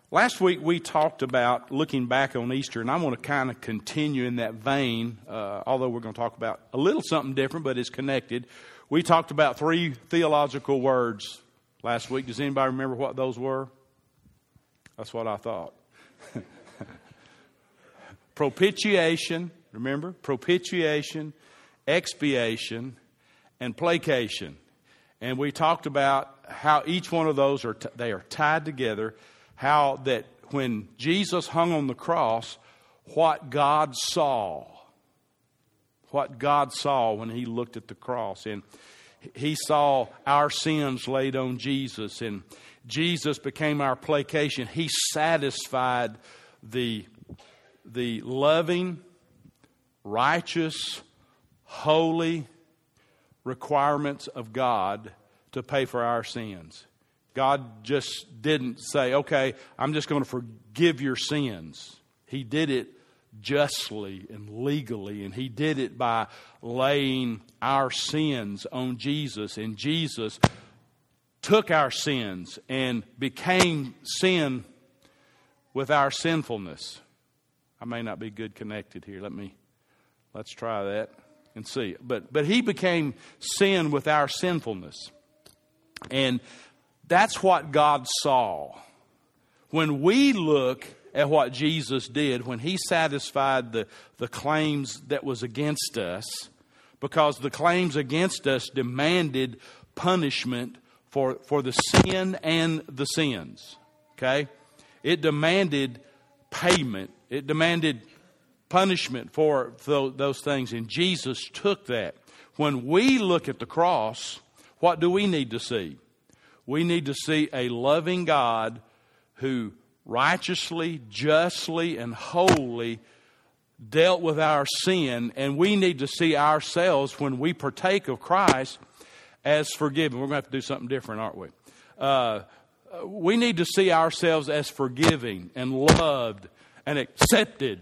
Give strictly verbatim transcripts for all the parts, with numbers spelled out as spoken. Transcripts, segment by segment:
Last week we talked about looking back on Easter, and I want to kind of continue in that vein, uh, although we're going to talk about a little something different, but it's connected. We talked about three theological words last week. Does anybody remember what those were? That's what I thought. Propitiation, remember? Propitiation, expiation, and placation. And we talked about how each one of those are t- they are tied together. How that when Jesus hung on the cross, what God saw, what God saw when He looked at the cross, and He saw our sins laid on Jesus, and Jesus became our placation. He satisfied the the loving, righteous, holy requirements of God to pay for our sins. God just didn't say, okay, I'm just going to forgive your sins. He did it justly and legally, and He did it by laying our sins on Jesus. And Jesus took our sins and became sin with our sinfulness. I may not be good connected here. Let me, let's try that and see. But, but He became sin with our sinfulness. And that's what God saw. When we look at what Jesus did, when He satisfied the, the claims that was against us, because the claims against us demanded punishment for, for the sin and the sins. Okay? It demanded payment. It demanded punishment for th- those things. And Jesus took that. When we look at the cross, what do we need to see? We need to see a loving God who righteously, justly, and wholly dealt with our sin. And we need to see ourselves, when we partake of Christ, as forgiven. We're going to have to do something different, aren't we? Uh, we need to see ourselves as forgiving and loved and accepted.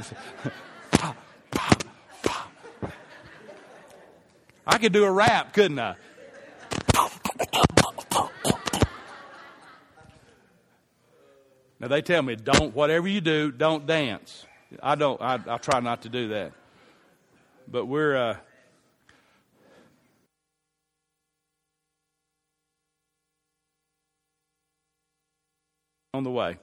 I could do a rap, couldn't I? Now they tell me, don't, whatever you do, don't dance. I don't, I, I try not to do that. But we're, uh, on the way.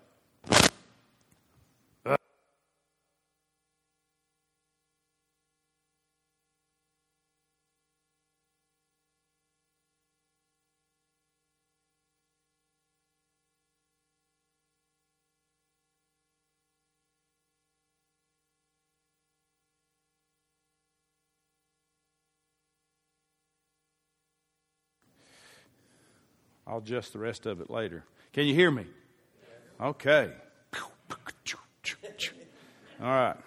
I'll adjust the rest of it later. Can you hear me? Okay. All right.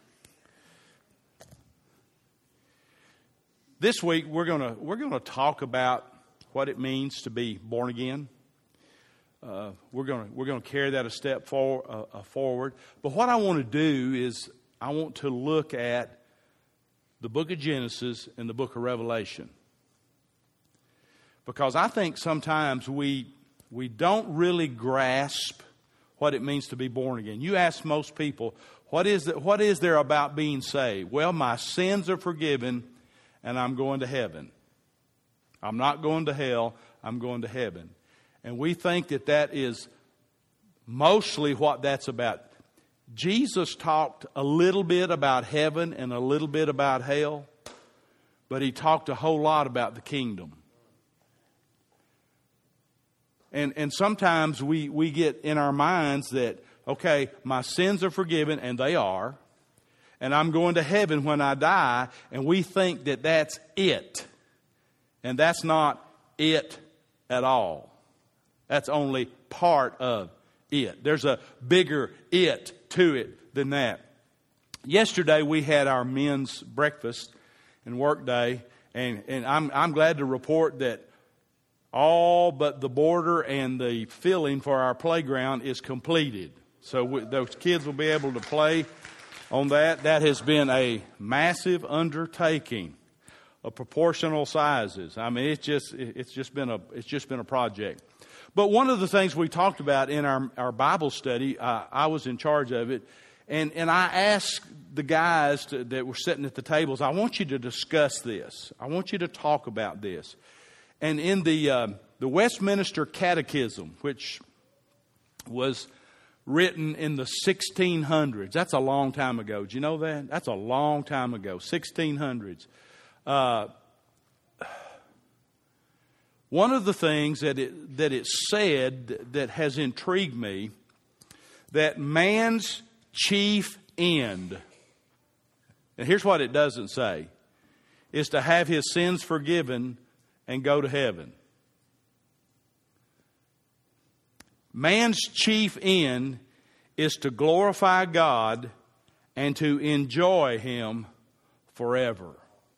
This week we're gonna we're gonna talk about what it means to be born again. Uh, we're gonna we're gonna carry that a step for, uh, uh, forward. But what I want to do is I want to look at the book of Genesis and the book of Revelation. Because I think sometimes we we don't really grasp what it means to be born again. You ask most people, what is the, what is there about being saved? Well, my sins are forgiven and I'm going to heaven. I'm not going to hell, I'm going to heaven. And we think that that is mostly what that's about. Jesus talked a little bit about heaven and a little bit about hell, but He talked a whole lot about the kingdom. And and sometimes we, we get in our minds that, okay, my sins are forgiven, and they are, and I'm going to heaven when I die, and we think that that's it. And that's not it at all. That's only part of it. There's a bigger it to it than that. Yesterday we had our men's breakfast and work day, and, and I'm I'm glad to report that all but the border and the filling for our playground is completed. So we, those kids will be able to play on that. That has been a massive undertaking of proportional sizes. I mean, it's just it's just been a it's just been a project. But one of the things we talked about in our, our Bible study, uh, I was in charge of it, and, and I asked the guys to, that were sitting at the tables, I want you to discuss this. I want you to talk about this. And in the uh, the Westminster Catechism, which was written in the sixteen hundreds, that's a long time ago. Do you know that? That's a long time ago, sixteen hundreds. Uh, one of the things that it, that it said that has intrigued me, that man's chief end, and here's what it doesn't say, is to have his sins forgiven and go to heaven. Man's chief end is to glorify God and to enjoy Him forever.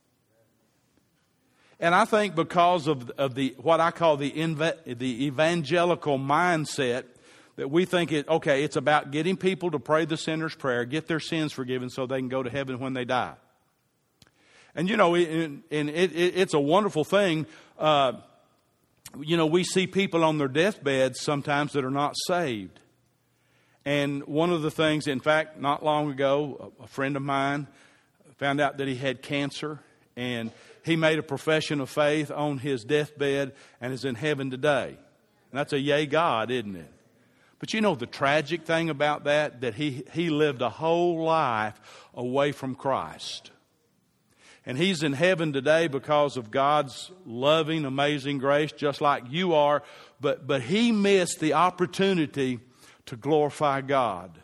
And I think because of, of the what I call the, inv- the evangelical mindset, that we think, it okay, it's about getting people to pray the sinner's prayer, get their sins forgiven so they can go to heaven when they die. And, you know, and it, it, it's a wonderful thing. Uh, you know, we see people on their deathbeds sometimes that are not saved. And one of the things, in fact, not long ago, a friend of mine found out that he had cancer, and he made a profession of faith on his deathbed and is in heaven today. And that's a yay God, isn't it? But you know the tragic thing about that, that he, he lived a whole life away from Christ. And he's in heaven today because of God's loving, amazing grace, just like you are. But, but he missed the opportunity to glorify God.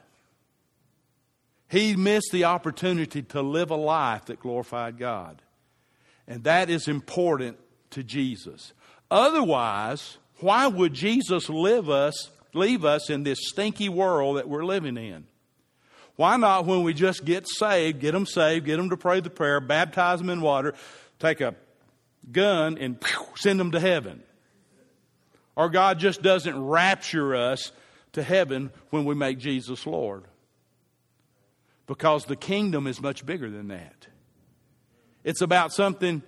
He missed the opportunity to live a life that glorified God. And that is important to Jesus. Otherwise, why would Jesus live us, leave us in this stinky world that we're living in? Why not, when we just get saved, get them saved, get them to pray the prayer, baptize them in water, take a gun and send them to heaven? Or God just doesn't rapture us to heaven when we make Jesus Lord. Because the kingdom is much bigger than that. It's about something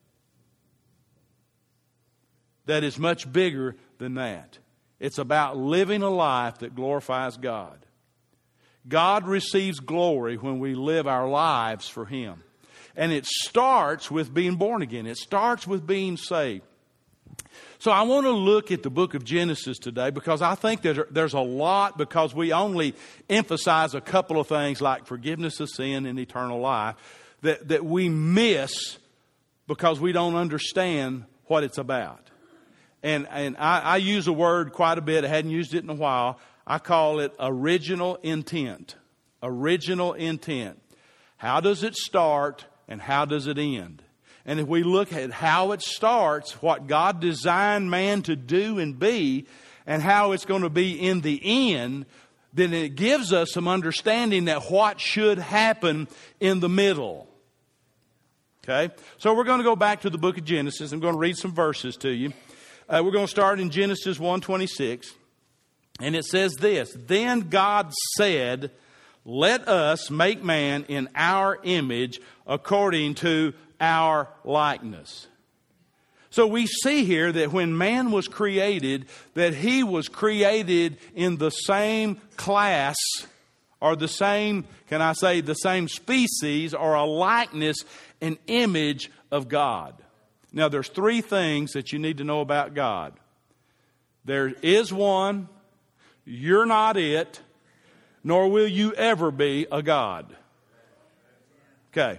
that is much bigger than that. It's about living a life that glorifies God. God receives glory when we live our lives for Him. And it starts with being born again. It starts with being saved. So I want to look at the book of Genesis today, because I think that there's a lot, because we only emphasize a couple of things like forgiveness of sin and eternal life, that, that we miss because we don't understand what it's about. And, and I, I use a word quite a bit. I hadn't used it in a while. I call it original intent. Original intent. How does it start and how does it end? And if we look at how it starts, what God designed man to do and be, and how it's going to be in the end, then it gives us some understanding that what should happen in the middle. Okay? So we're going to go back to the book of Genesis. I'm going to read some verses to you. Uh, we're going to start in Genesis one twenty-six. And it says this: Then God said, let us make man in our image according to our likeness. So we see here that when man was created, that he was created in the same class, or the same, can I say, the same species, or a likeness and image of God. Now there's three things that you need to know about God. There is one. You're not it, nor will you ever be a God. Okay.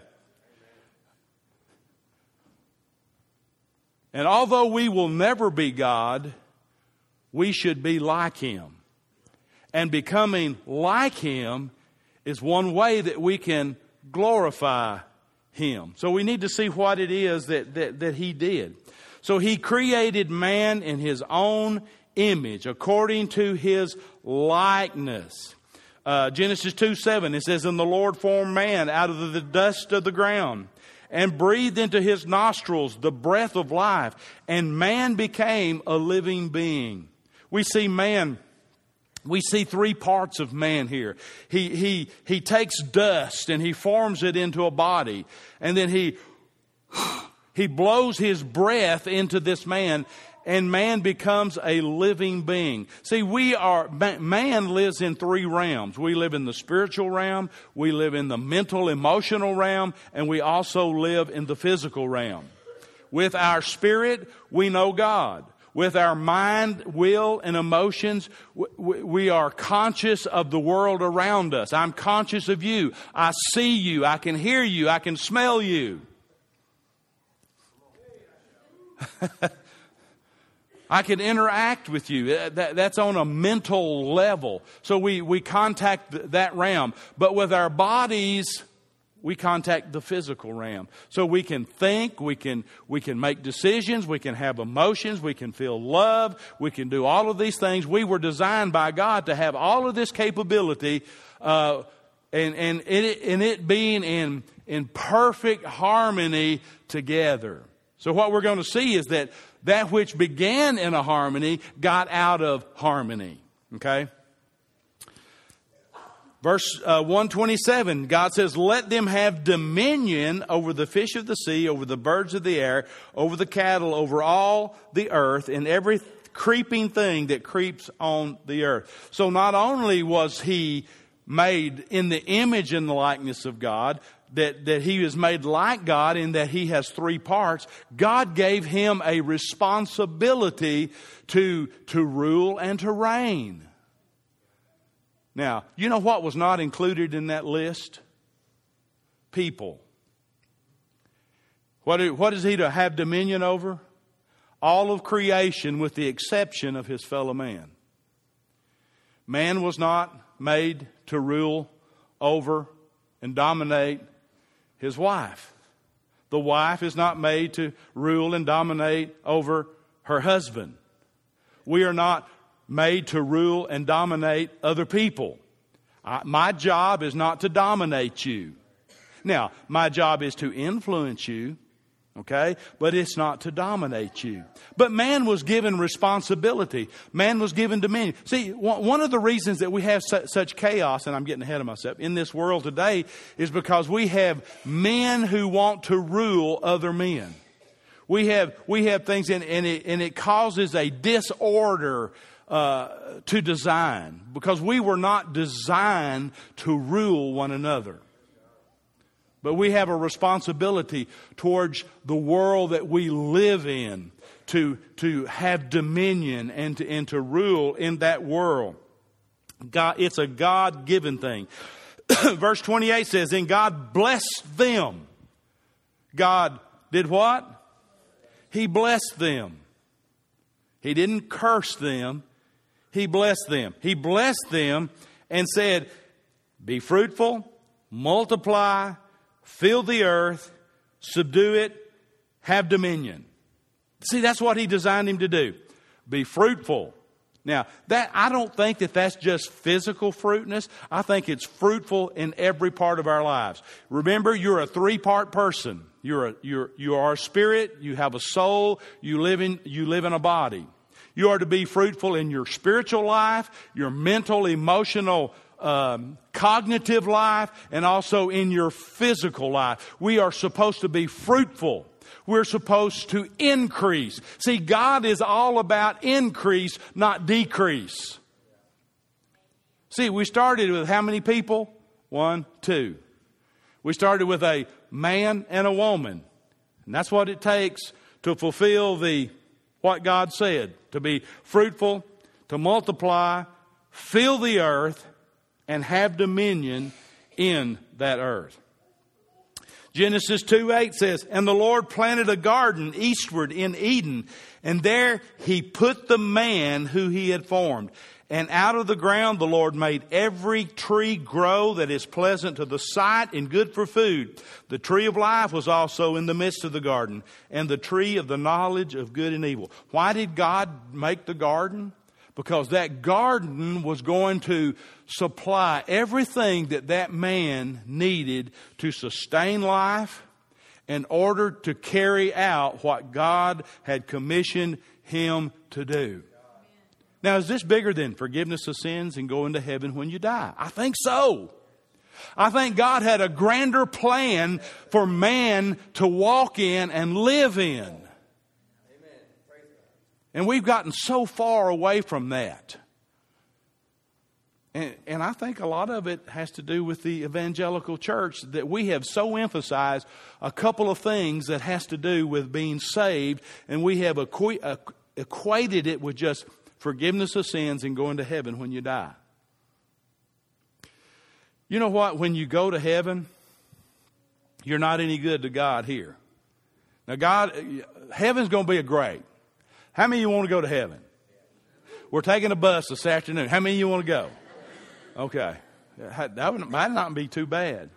And although we will never be God, we should be like Him. And becoming like Him is one way that we can glorify Him. So we need to see what it is that, that, that He did. So He created man in His own image, according to His likeness. Uh, Genesis two seven, it says, And the Lord formed man out of the dust of the ground, and breathed into his nostrils the breath of life, and man became a living being. We see man, we see three parts of man here. He, he, he takes dust and he forms it into a body, and then he, he blows his breath into this man, and man becomes a living being. See, we are, man lives in three realms. We live in the spiritual realm, we live in the mental, emotional realm, and we also live in the physical realm. With our spirit, we know God. With our mind, will, and emotions, we are conscious of the world around us. I'm conscious of you. I see you. I can hear you. I can smell you. I can interact with you. That, that's on a mental level. So we, we contact that realm. But with our bodies, we contact the physical realm. So we can think, we can we can make decisions, we can have emotions, we can feel love, we can do all of these things. We were designed by God to have all of this capability, uh, and and it, and it being in in perfect harmony together. So what we're going to see is that that which began in a harmony got out of harmony. Okay? Verse uh, one twenty-seven, God says, let them have dominion over the fish of the sea, over the birds of the air, over the cattle, over all the earth, and every creeping thing that creeps on the earth. So not only was he made in the image and the likeness of God, that, that he is made like God in that he has three parts, God gave him a responsibility to, to rule and to reign. Now, you know what was not included in that list? People. What, what is he to have dominion over? All of creation with the exception of his fellow man. Man was not made to rule over and dominate his wife. The wife is not made to rule and dominate over her husband. We are not made to rule and dominate other people. I, my job is not to dominate you. Now, my job is to influence you, okay? But it's not to dominate you. But man was given responsibility. Man was given dominion. See, one of the reasons that we have such chaos, and I'm getting ahead of myself, in this world today is because we have men who want to rule other men. We have we have things, in, and, it, and it causes a disorder Uh, to design, because we were not designed to rule one another. But we have a responsibility towards the world that we live in to, to have dominion and to, and to rule in that world. God, it's a God-given thing. Verse twenty-eight says, and God blessed them. God did what? He blessed them. He didn't curse them. He blessed them. He blessed them and said, be fruitful, multiply, fill the earth, subdue it, have dominion. See, that's what he designed him to do. Be fruitful. Now, that I don't think that that's just physical fruitness. I think it's fruitful in every part of our lives. Remember, you're a three-part person. You're a, you're, you are a spirit, you have a soul, you live in, you live in a body. You are to be fruitful in your spiritual life, your mental, emotional, um, cognitive life, and also in your physical life. We are supposed to be fruitful. We're supposed to increase. See, God is all about increase, not decrease. See, we started with how many people? One, two. We started with a man and a woman. And that's what it takes to fulfill the what God said, to be fruitful, to multiply, fill the earth, and have dominion in that earth. Genesis two eight says, and the Lord planted a garden eastward in Eden, and there he put the man who he had formed. And out of the ground the Lord made every tree grow that is pleasant to the sight and good for food. The tree of life was also in the midst of the garden, and the tree of the knowledge of good and evil. Why did God make the garden? Because that garden was going to supply everything that that man needed to sustain life in order to carry out what God had commissioned him to do. Now, is this bigger than forgiveness of sins and going to heaven when you die? I think so. I think God had a grander plan for man to walk in and live in. And we've gotten so far away from that. And, and I think a lot of it has to do with the evangelical church, that we have so emphasized a couple of things that has to do with being saved, and we have equ- equ- equated it with just forgiveness of sins and going to heaven when you die. You know what? When you go to heaven, you're not any good to God here. Now, God, heaven's going to be a great. How many of you want to go to heaven? We're taking a bus this afternoon. How many of you want to go? Okay. That would, might not be too bad.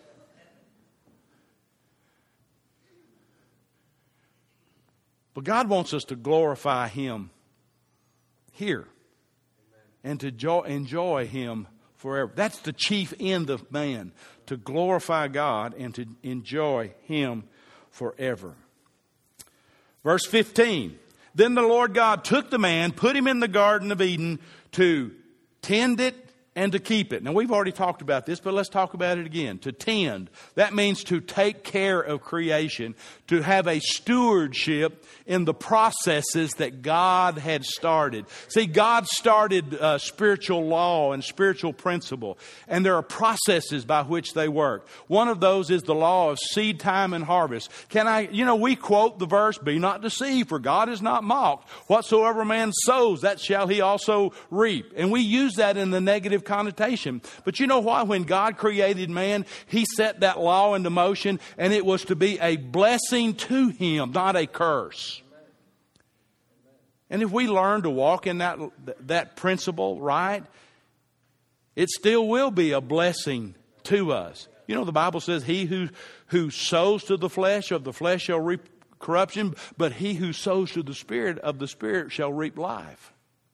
But God wants us to glorify Him here and to jo- enjoy Him forever. That's the chief end of man, to glorify God and to enjoy Him forever. Verse fifteen. Then the Lord God took the man, put him in the Garden of Eden to tend it and to keep it. Now, we've already talked about this, but let's talk about it again. To tend, that means to take care of creation, to have a stewardship in the processes that God had started. See, God started uh, spiritual law and spiritual principle, and there are processes by which they work. One of those is the law of seed time and harvest. Can I, you know, we quote the verse, "Be not deceived, for God is not mocked. Whatsoever man sows, that shall he also reap." And we use that in the negative connotation. But you know what? When God created man, He set that law into motion, and it was to be a blessing to him, not a curse. And if we learn to walk in that, that principle, right, it still will be a blessing to us. You know, the Bible says, "He who, who sows to the flesh, of the flesh shall reap corruption, but he who sows to the Spirit, of the Spirit shall reap life."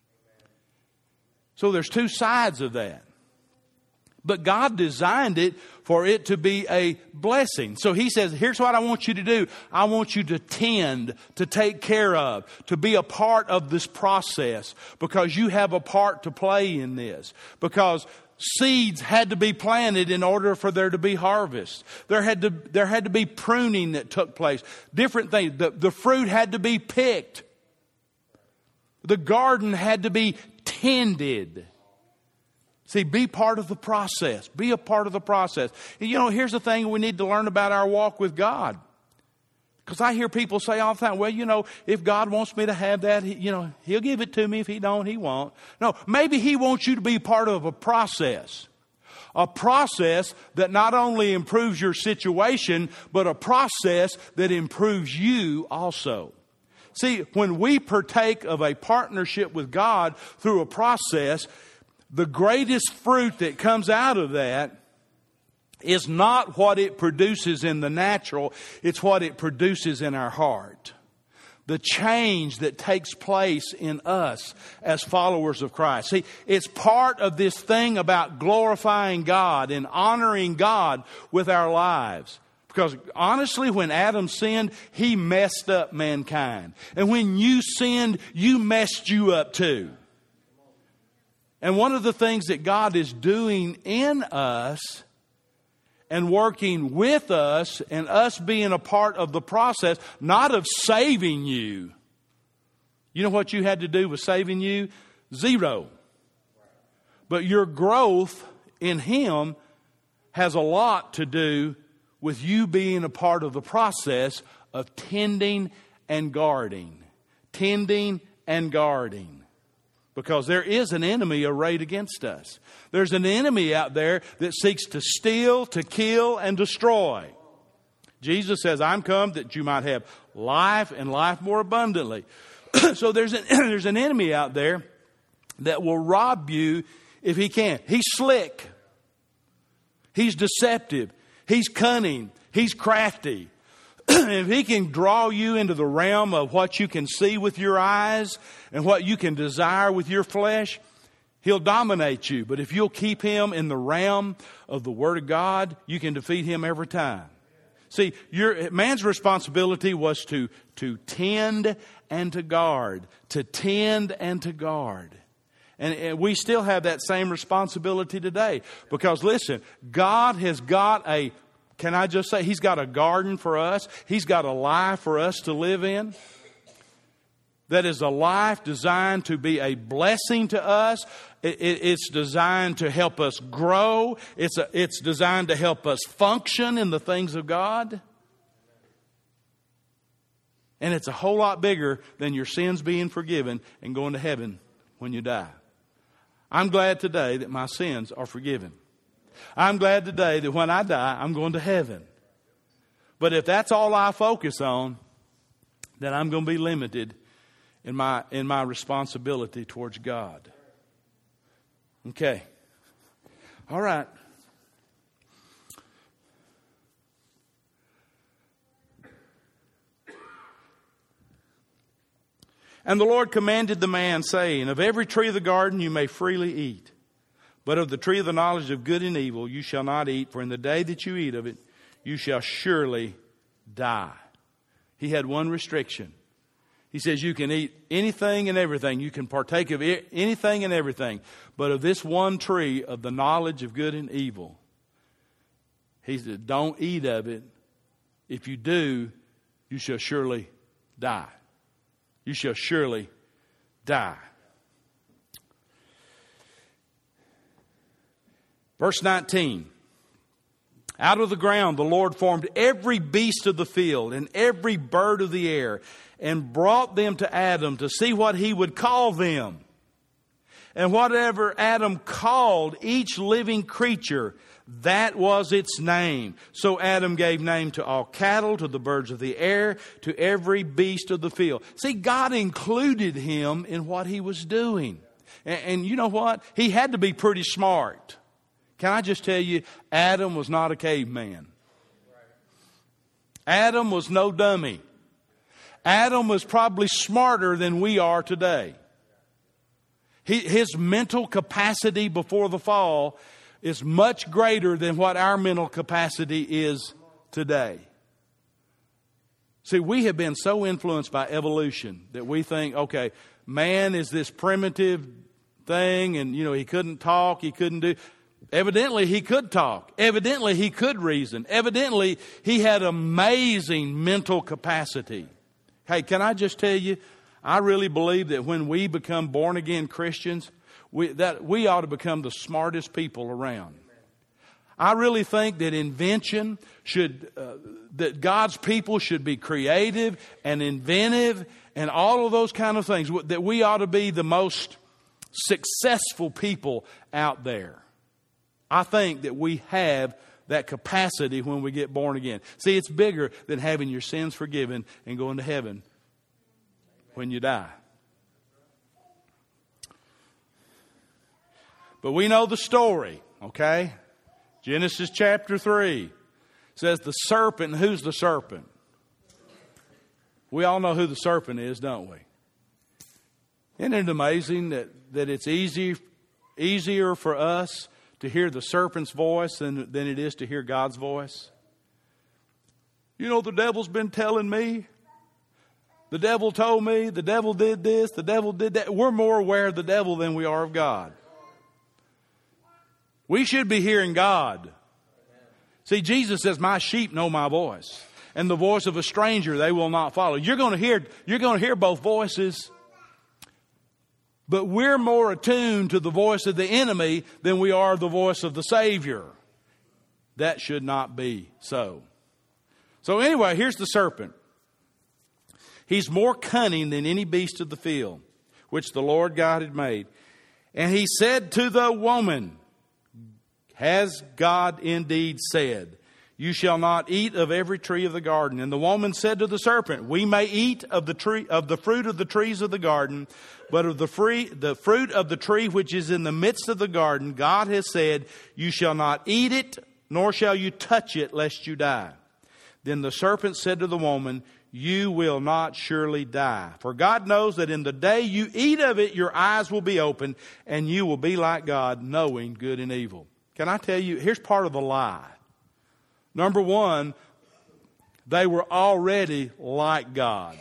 So there's two sides of that. But God designed it for it to be a blessing. So He says, here's what I want you to do. I want you to tend, to take care of, to be a part of this process, because you have a part to play in this. Because seeds had to be planted in order for there to be harvest. There had to, there had to be pruning that took place. Different things. The, the fruit had to be picked. The garden had to be tended. See, be part of the process. Be a part of the process. And you know, here's the thing we need to learn about our walk with God. Because I hear people say all the time, "Well, you know, if God wants me to have that, he, you know, He'll give it to me. If He don't, He won't." No, maybe He wants you to be part of a process. A process that not only improves your situation, but a process that improves you also. See, when we partake of a partnership with God through a process, the greatest fruit that comes out of that is not what it produces in the natural, it's what it produces in our heart. The change that takes place in us as followers of Christ. See, it's part of this thing about glorifying God and honoring God with our lives. Because honestly, when Adam sinned, he messed up mankind. And when you sinned, you messed you up too. And one of the things that God is doing in us and working with us, and us being a part of the process, not of saving you. You know what you had to do with saving you? Zero. But your growth in Him has a lot to do with you being a part of the process of tending and guarding. Tending and guarding. Because there is an enemy arrayed against us. There's an enemy out there that seeks to steal, to kill, and destroy. Jesus says, "I'm come that you might have life and life more abundantly." So there's an, there's an enemy out there that will rob you if he can. He's slick. He's deceptive. He's cunning. He's crafty. If he can draw you into the realm of what you can see with your eyes and what you can desire with your flesh, he'll dominate you. But if you'll keep him in the realm of the Word of God, you can defeat him every time. See, your man's responsibility was to, to tend and to guard. To tend and to guard. And, and we still have that same responsibility today. Because listen, God has got a Can I just say, He's got a garden for us. He's got a life for us to live in. that is a life designed to be a blessing to us. It, it, it's designed to help us grow. It's, a, it's designed to help us function in the things of God. And it's a whole lot bigger than your sins being forgiven and going to heaven when you die. I'm glad today that my sins are forgiven. I'm glad today that when I die, I'm going to heaven. But if that's all I focus on, then I'm going to be limited in my in my responsibility towards God. Okay. All right. And the Lord commanded the man, saying, of every tree of the garden you may freely eat, but of the tree of the knowledge of good and evil you shall not eat, for in the day that you eat of it, you shall surely die. He had one restriction. He says you can eat anything and everything. You can partake of anything and everything. But of this one tree of the knowledge of good and evil, he said, don't eat of it. If you do, you shall surely die. You shall surely die. Verse nineteen. Out of the ground the Lord formed every beast of the field and every bird of the air and brought them to Adam to see what he would call them. And whatever Adam called each living creature, that was its name. So Adam gave name to all cattle, to the birds of the air, to every beast of the field. See, God included him in what he was doing. And, and you know what? He had to be pretty smart. Can I just tell you, Adam was not a caveman. Adam was no dummy. Adam was probably smarter than we are today. He, his mental capacity before the fall is much greater than what our mental capacity is today. See, we have been so influenced by evolution that we think, okay, man is this primitive thing and, you know, he couldn't talk, he couldn't do... Evidently, he could talk. Evidently, he could reason. Evidently, he had amazing mental capacity. Hey, can I just tell you, I really believe that when we become born-again Christians, we, that we ought to become the smartest people around. I really think that invention should, uh, that God's people should be creative and inventive and all of those kind of things. That we ought to be the most successful people out there. I think that we have that capacity when we get born again. See, it's bigger than having your sins forgiven and going to heaven when you die. But we know the story, okay? Genesis chapter three says the serpent. Who's the serpent? We all know who the serpent is, don't we? Isn't it amazing that, that it's easy, easier for us to hear the serpent's voice than, than it is to hear God's voice? You know, the devil's been telling me. The devil told me. The devil did this. The devil did that. We're more aware of the devil than we are of God. We should be hearing God. See, Jesus says, my sheep know my voice, and the voice of a stranger they will not follow. You're going to hear, you're going to hear both voices. But we're more attuned to the voice of the enemy than we are the voice of the Savior. That should not be so. So anyway, here's the serpent. He's more cunning than any beast of the field, which the Lord God had made. And he said to the woman, has God indeed said, you shall not eat of every tree of the garden? And the woman said to the serpent, we may eat of the tree of the fruit of the trees of the garden, but of the free the fruit of the tree which is in the midst of the garden, God has said, you shall not eat it, nor shall you touch it, lest you die. Then the serpent said to the woman, you will not surely die. For God knows that in the day you eat of it, your eyes will be opened, and you will be like God, knowing good and evil. Can I tell you, here's part of the lie. Number one, they were already like God.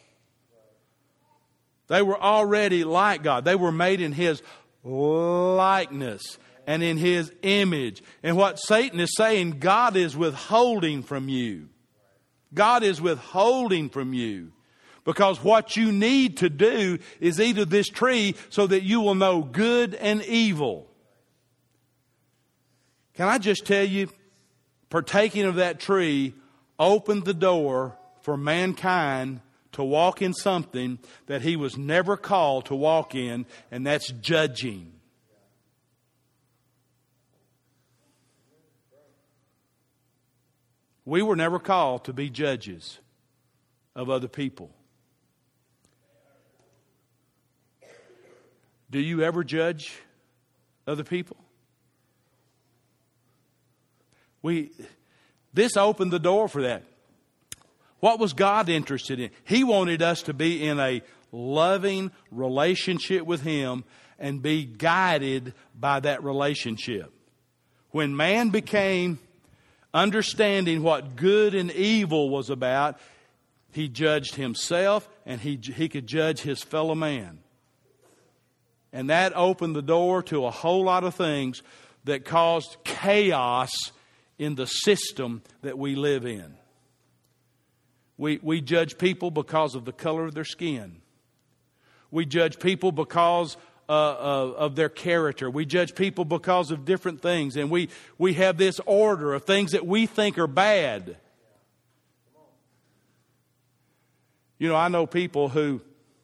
They were already like God. They were made in His likeness and in His image. And what Satan is saying, God is withholding from you. God is withholding from you. Because what you need to do is eat of this tree so that you will know good and evil. Can I just tell you, partaking of that tree opened the door for mankind to walk in something that he was never called to walk in, and that's judging. We were never called to be judges of other people. Do you ever judge other people? We, this opened the door for that. What was God interested in? He wanted us to be in a loving relationship with Him and be guided by that relationship. When man became understanding what good and evil was about, he judged himself and he, he could judge his fellow man. And that opened the door to a whole lot of things that caused chaos in the system that we live in. We, we judge people because of the color of their skin. We judge people because uh, of, of their character. We judge people because of different things. And we, we have this order of things that we think are bad. You know, I know people who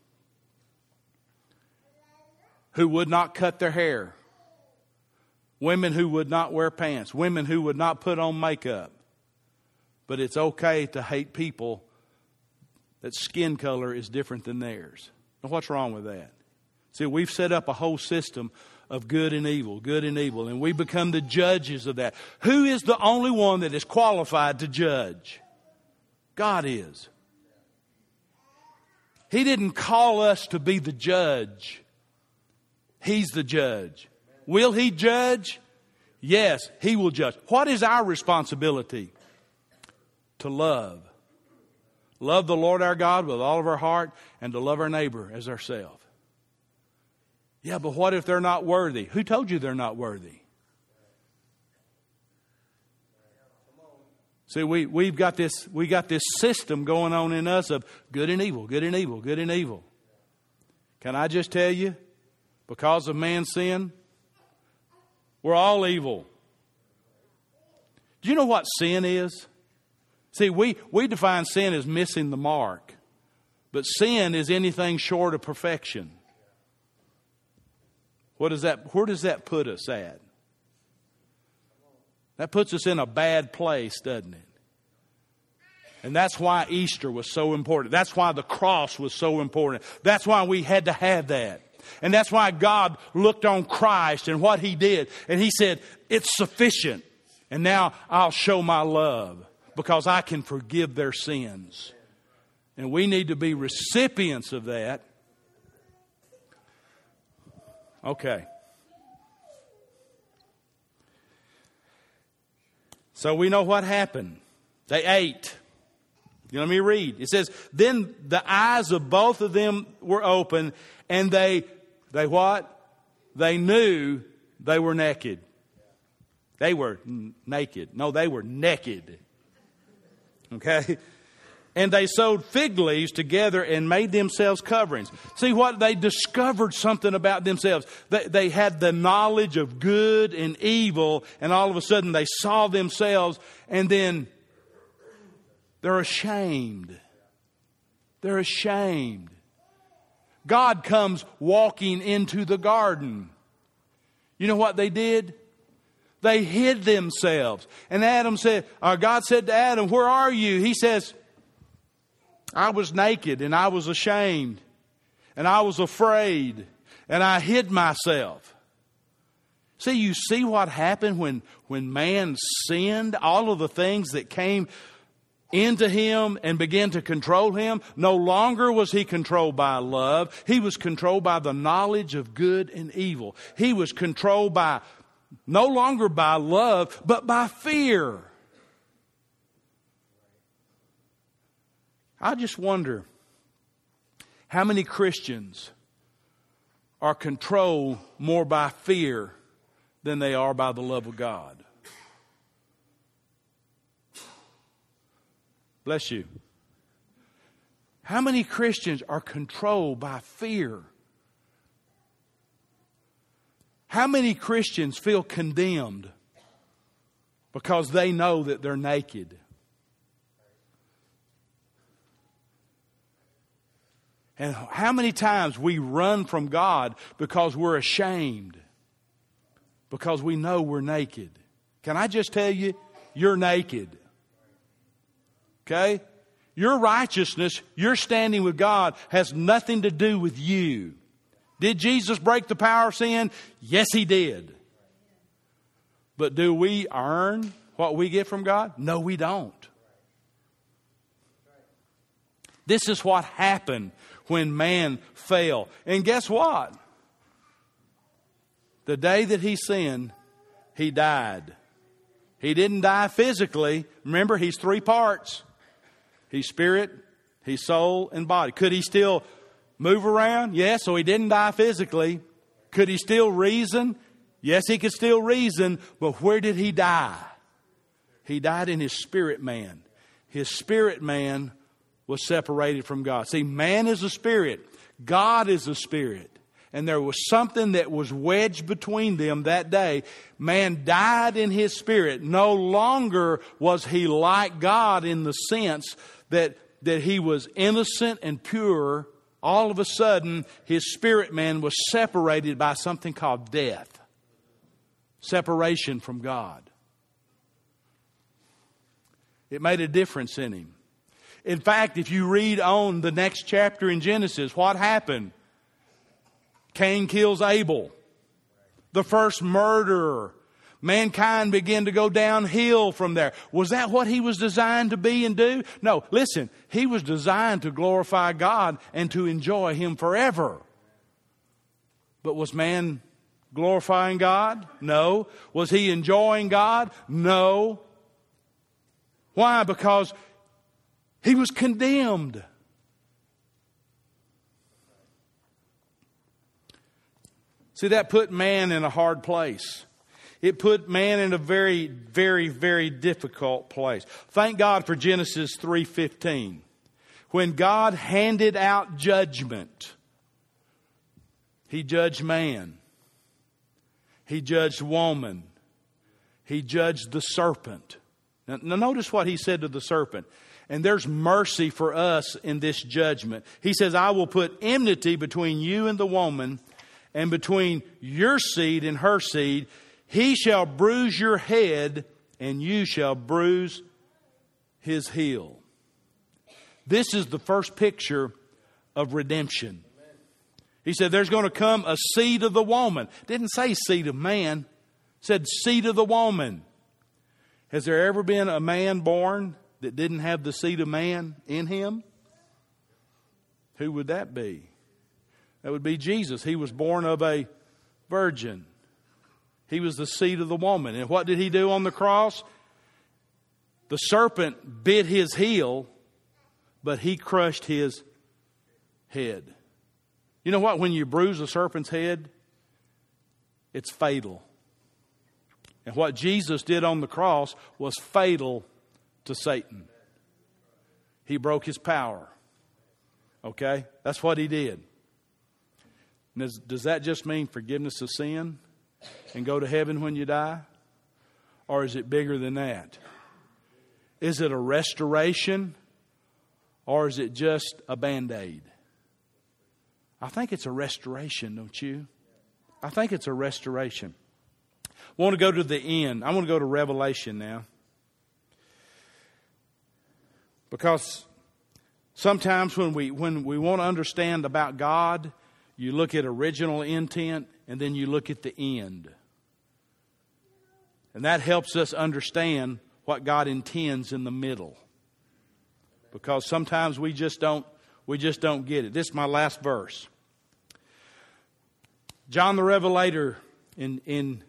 who would not cut their hair. Women who would not wear pants. Women who would not put on makeup. But it's okay to hate people that skin color is different than theirs. Now, what's wrong with that? See, we've set up a whole system of good and evil, good and evil, and we become the judges of that. Who is the only one that is qualified to judge? God is. He didn't call us to be the judge. He's the judge. Will He judge? Yes, He will judge. What is our responsibility? To love. Love the Lord our God with all of our heart and to love our neighbor as ourselves. Yeah, but what if they're not worthy? Who told you they're not worthy? See, we, we've got this, we got this system going on in us of good and evil, good and evil, good and evil. Can I just tell you, because of man's sin, we're all evil. Do you know what sin is? See, we, we define sin as missing the mark. But sin is anything short of perfection. What does that, where does that put us at? That puts us in a bad place, doesn't it? And that's why Easter was so important. That's why the cross was so important. That's why we had to have that. And that's why God looked on Christ and what He did. And He said, it's sufficient. And now I'll show my love because I can forgive their sins. And we need to be recipients of that. Okay. So we know what happened. They ate. Let me read. It says, then the eyes of both of them were open, and they, they what? They knew they were naked. They were n- naked. No, they were naked. Okay? And they sewed fig leaves together and made themselves coverings. See what? They discovered something about themselves. They, they had the knowledge of good and evil, and all of a sudden they saw themselves, and then they're ashamed. They're ashamed. God comes walking into the garden. You know what they did? They hid themselves. And Adam said, or God said to Adam, where are you? He says, I was naked and I was ashamed and I was afraid and I hid myself. See, you see what happened when, when man sinned? All of the things that came into him and began to control him. No longer was he controlled by love. He was controlled by the knowledge of good and evil. He was controlled by, no longer by love, but by fear. I just wonder how many Christians are controlled more by fear than they are by the love of God. Bless you. How many Christians are controlled by fear? How many Christians feel condemned because they know that they're naked? And how many times we run from God because we're ashamed, because we know we're naked? Can I just tell you, you're naked. Okay? Your righteousness, your standing with God, has nothing to do with you. Did Jesus break the power of sin? Yes, He did. But do we earn what we get from God? No, we don't. This is what happened when man fell. And guess what? The day that he sinned, he died. He didn't die physically. Remember, he's three parts. He's spirit, he's soul, and body. Could he still move around? Yes, so he didn't die physically. Could he still reason? Yes, he could still reason. But where did he die? He died in his spirit man. His spirit man was separated from God. See, man is a spirit. God is a spirit. And there was something that was wedged between them that day. Man died in his spirit. No longer was he like God in the sense that, that he was innocent and pure. All of a sudden, his spirit man was separated by something called death. Separation from God. It made a difference in him. In fact, if you read on the next chapter in Genesis, what happened? Cain kills Abel, the first murderer. Mankind began to go downhill from there. Was that what he was designed to be and do? No, listen, he was designed to glorify God and to enjoy Him forever. But was man glorifying God? No. Was he enjoying God? No. Why? Because he was condemned. See, that put man in a hard place. It put man in a very, very, very difficult place. Thank God for Genesis three fifteen. When God handed out judgment, He judged man. He judged woman. He judged the serpent. Now, now notice what He said to the serpent. And there's mercy for us in this judgment. He says, I will put enmity between you and the woman, and between your seed and her seed. He shall bruise your head, and you shall bruise his heel. This is the first picture of redemption. He said there's going to come a seed of the woman. Didn't say seed of man. It said seed of the woman. Has there ever been a man born that didn't have the seed of man in him? Who would that be? That would be Jesus. He was born of a virgin. He was the seed of the woman. And what did He do on the cross? The serpent bit His heel, but He crushed his head. You know what? When you bruise a serpent's head, it's fatal. And what Jesus did on the cross was fatal to Satan. He broke his power. Okay? That's what He did. Does, does that just mean forgiveness of sin and go to heaven when you die? Or is it bigger than that? Is it a restoration? Or is it just a Band-Aid? I think it's a restoration, don't you? I think it's a restoration. I want to go to the end. I want to go to Revelation now. Because sometimes when we when we want to understand about God, you look at original intent and then you look at the end. And that helps us understand what God intends in the middle. Because sometimes we just don't we just don't get it. This is my last verse. John the Revelator in, in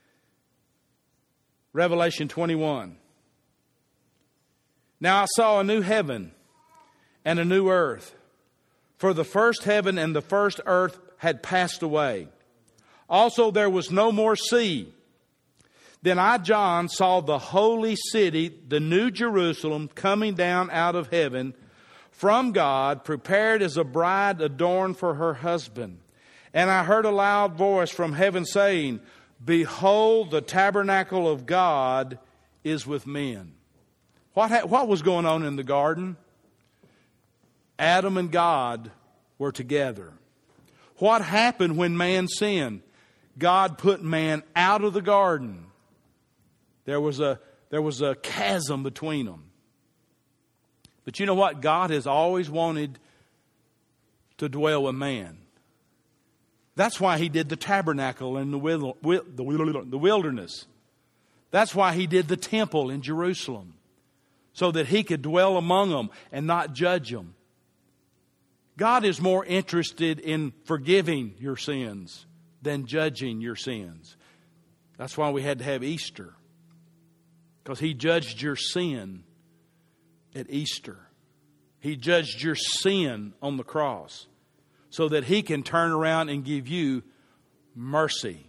Revelation twenty-one. Now I saw a new heaven and a new earth. For the first heaven and the first earth had passed away. Also there was no more sea. Then I, John, saw the holy city, the new Jerusalem, coming down out of heaven from God, prepared as a bride adorned for her husband. And I heard a loud voice from heaven saying, Behold, the tabernacle of God is with men. What, ha- what was going on in the garden? Adam and God were together. What happened when man sinned? God put man out of the garden. There was a, there was a chasm between them. But you know what? God has always wanted to dwell with man. That's why He did the tabernacle in the wilderness. That's why He did the temple in Jerusalem. So that He could dwell among them and not judge them. God is more interested in forgiving your sins than judging your sins. That's why we had to have Easter. Because He judged your sin at Easter. He judged your sin on the cross. So that He can turn around and give you mercy.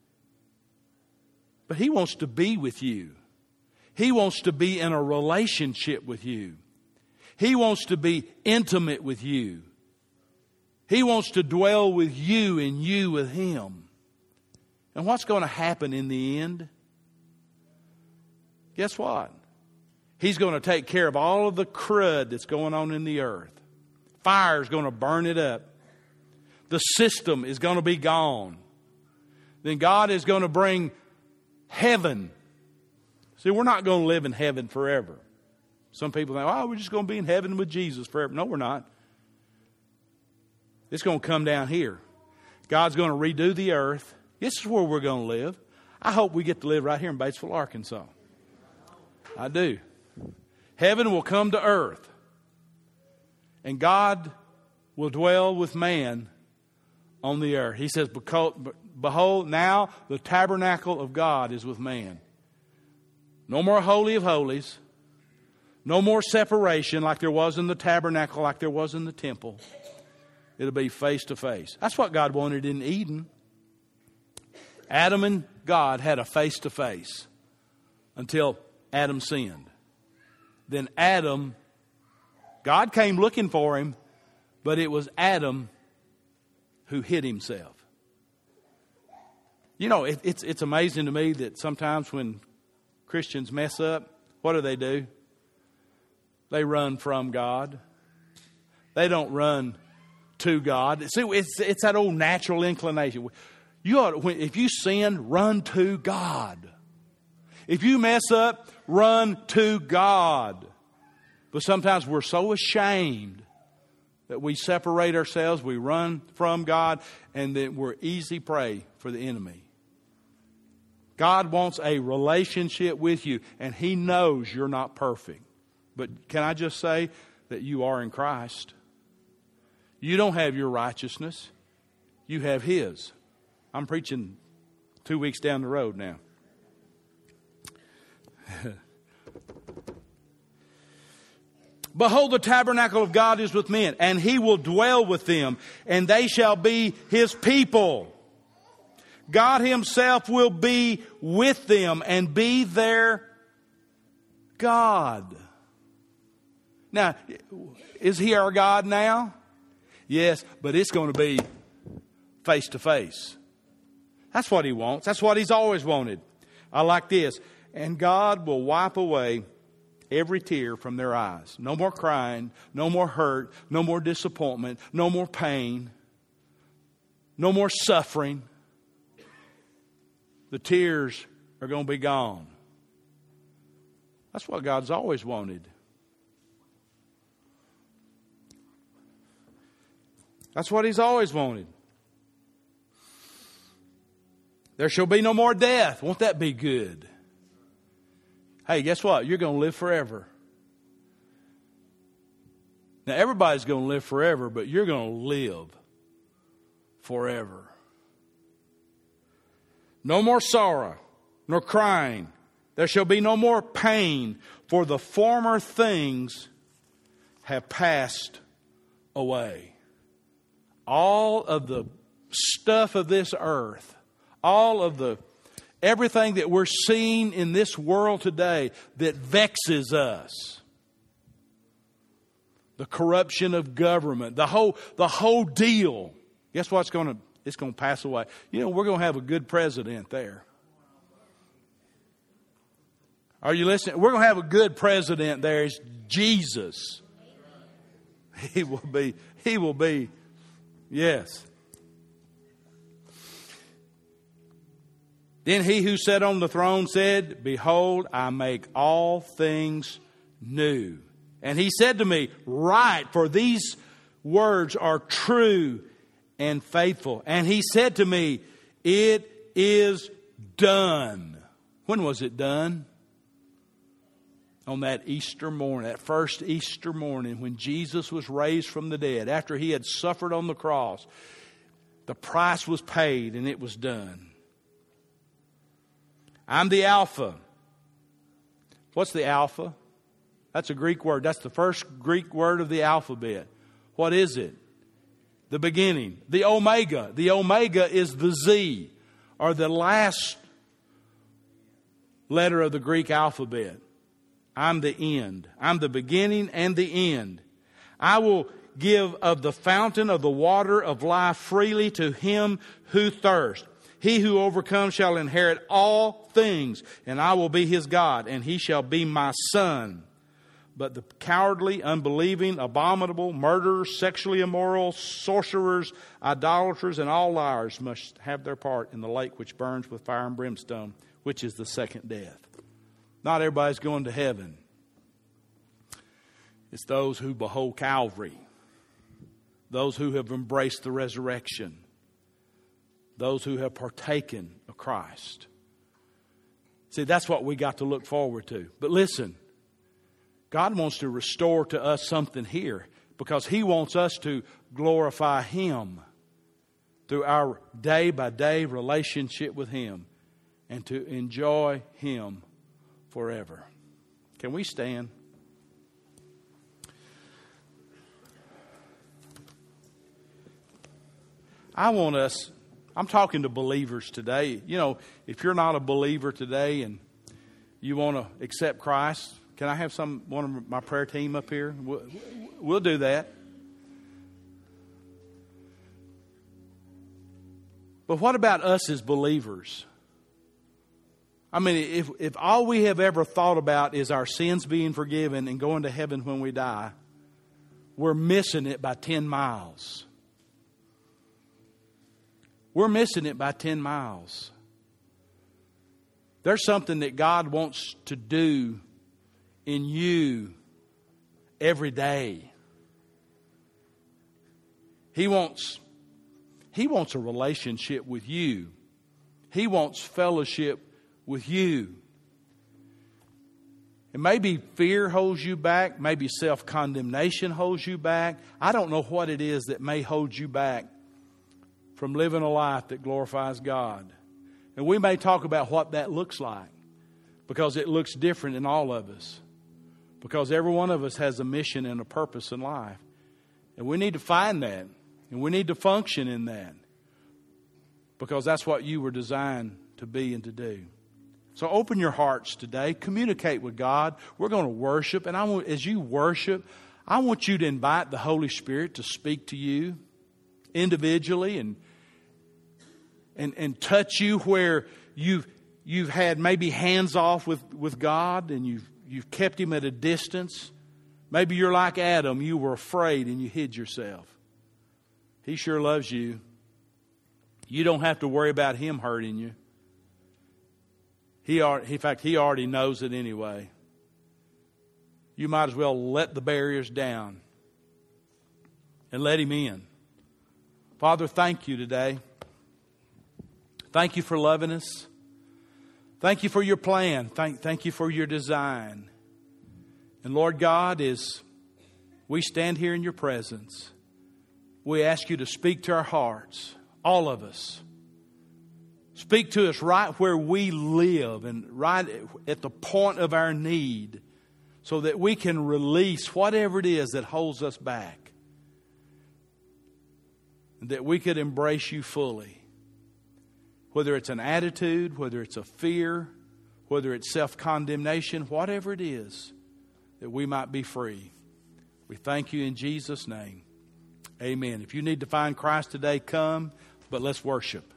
But He wants to be with you. He wants to be in a relationship with you. He wants to be intimate with you. He wants to dwell with you and you with Him. And what's going to happen in the end? Guess what? He's going to take care of all of the crud that's going on in the earth. Fire is going to burn it up. The system is going to be gone. Then God is going to bring heaven. See, we're not going to live in heaven forever. Some people think, oh, we're just going to be in heaven with Jesus forever. No, we're not. It's going to come down here. God's going to redo the earth. This is where we're going to live. I hope we get to live right here in Batesville, Arkansas. I do. Heaven will come to earth. And God will dwell with man on the earth. He says, behold, now the tabernacle of God is with man. No more holy of holies. No more separation like there was in the tabernacle, like there was in the temple. It'll be face to face. That's what God wanted in Eden. Adam and God had a face to face until Adam sinned. Then Adam, God came looking for him, but it was Adam who hid himself. You know, it, it's it's amazing to me that sometimes when Christians mess up, what do they do? They run from God. They don't run to God. See, it's it's that old natural inclination. You ought to, if you sin, run to God. If you mess up, run to God. But sometimes we're so ashamed that we separate ourselves, we run from God, and that we're easy prey for the enemy. God wants a relationship with you, and He knows you're not perfect. But can I just say that you are in Christ? You don't have your righteousness. You have His. I'm preaching two weeks down the road now. Behold, the tabernacle of God is with men, and He will dwell with them, and they shall be His people. God Himself will be with them and be their God. Now, is He our God now? Yes, but it's going to be face to face. That's what He wants. That's what He's always wanted. I like this. And God will wipe away every tear from their eyes. No more crying, no more hurt, no more disappointment, no more pain, no more suffering. The tears are going to be gone. That's what God's always wanted. That's what He's always wanted. There shall be no more death. Won't that be good? Hey, guess what? You're going to live forever. Now, everybody's going to live forever, but you're going to live forever. No more sorrow, nor crying. There shall be no more pain, for the former things have passed away. All of the stuff of this earth, all of the everything that we're seeing in this world today that vexes us, the corruption of government, the whole, the whole deal. Guess what's going to, it's going to pass away. You know, we're going to have a good president there. Are you listening? We're going to have a good president there. It's Jesus. He will be, he will be, yes. Then he who sat on the throne said, Behold, I make all things new. And he said to me, Write, for these words are true and faithful. And he said to me, It is done. When was it done? On that Easter morning, that first Easter morning when Jesus was raised from the dead, after he had suffered on the cross. The price was paid and it was done. I'm the Alpha. What's the Alpha? That's a Greek word. That's the first Greek word of the alphabet. What is it? The beginning. The Omega. The Omega is the Z, or the last letter of the Greek alphabet. I'm the end. I'm the beginning and the end. I will give of the fountain of the water of life freely to him who thirsts. He who overcomes shall inherit all things, and I will be his God, and he shall be my son. But the cowardly, unbelieving, abominable, murderers, sexually immoral, sorcerers, idolaters, and all liars must have their part in the lake which burns with fire and brimstone, which is the second death. Not everybody's going to heaven. It's those who behold Calvary. Those who have embraced the resurrection. Those who have partaken of Christ. See, that's what we got to look forward to. But listen, God wants to restore to us something here because He wants us to glorify Him through our day-by-day relationship with Him and to enjoy Him forever. Can we stand? I want us, I'm talking to believers today. You know, if you're not a believer today and you want to accept Christ, can I have some one of my prayer team up here? We'll, we'll do that. But what about us as believers? I mean, if, if all we have ever thought about is our sins being forgiven and going to heaven when we die, we're missing it by ten miles. We're missing it by ten miles. There's something that God wants to do in you every day. He wants, He wants a relationship with you. He wants fellowship with you. And maybe fear holds you back. Maybe self-condemnation holds you back. I don't know what it is that may hold you back from living a life that glorifies God. And we may talk about what that looks like because it looks different in all of us. Because every one of us has a mission and a purpose in life. And we need to find that. And we need to function in that. Because that's what you were designed to be and to do. So open your hearts today. Communicate with God. We're going to worship. And I want, as you worship, I want you to invite the Holy Spirit to speak to you individually and and, and touch you where you've, you've had maybe hands off with, with God and you've You've kept Him at a distance. Maybe you're like Adam. You were afraid and you hid yourself. He sure loves you. You don't have to worry about Him hurting you. He, in fact, He already knows it anyway. You might as well let the barriers down and let Him in. Father, thank you today. Thank you for loving us. Thank you for your plan. Thank, thank you for your design. And Lord God, as we stand here in your presence, we ask you to speak to our hearts, all of us. Speak to us right where we live and right at the point of our need so that we can release whatever it is that holds us back. And that we could embrace you fully. Whether it's an attitude, whether it's a fear, whether it's self-condemnation, whatever it is, that we might be free. We We thank you in Jesus' name. Amen. If you need to find Christ today, come, but let's worship.